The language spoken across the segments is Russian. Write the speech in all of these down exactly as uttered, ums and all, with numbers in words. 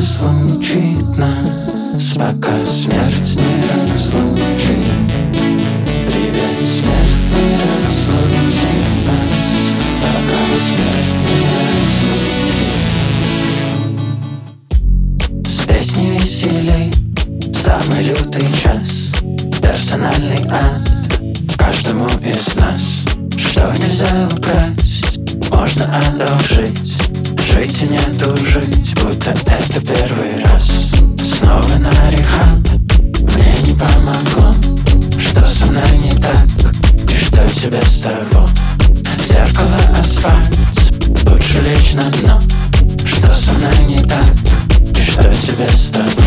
разлучит нас, пока смерть не разлучит. Привет, смерть не разлучит нас, пока смерть не разлучит. С песней веселей самый лютый час, персональный ад каждому из нас. Что нельзя украсть, можно одолжить. Жить и не тужить, будто это первый раз. Снова на рехаб, мне не помогло. Что со мной не так, и что тебе с того? Зеркало, асфальт, лучше лечь на дно. Что со мной не так, и что тебе с того?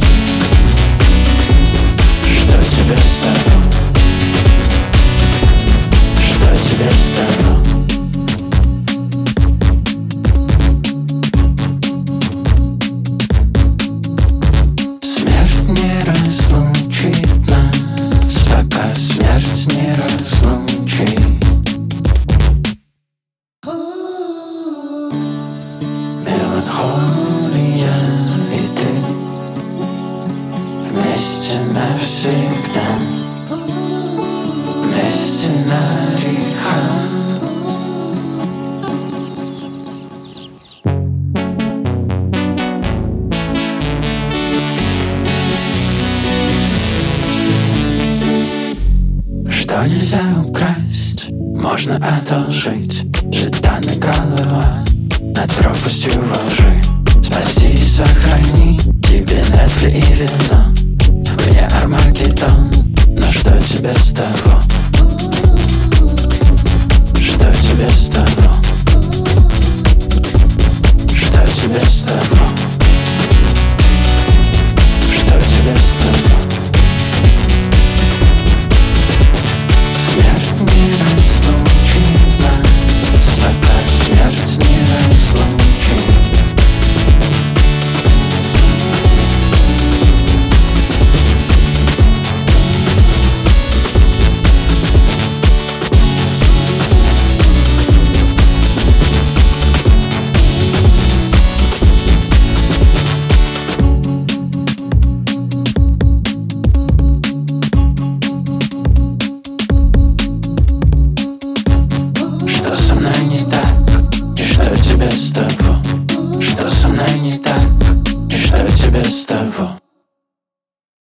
Что тебе с того? Что тебе с того? Смерть не разлучит нас, пока смерть не разлучит. Меланхолия и ты вместе навсегда, вместе на рехаб. Что нельзя украсть, можно одолжить.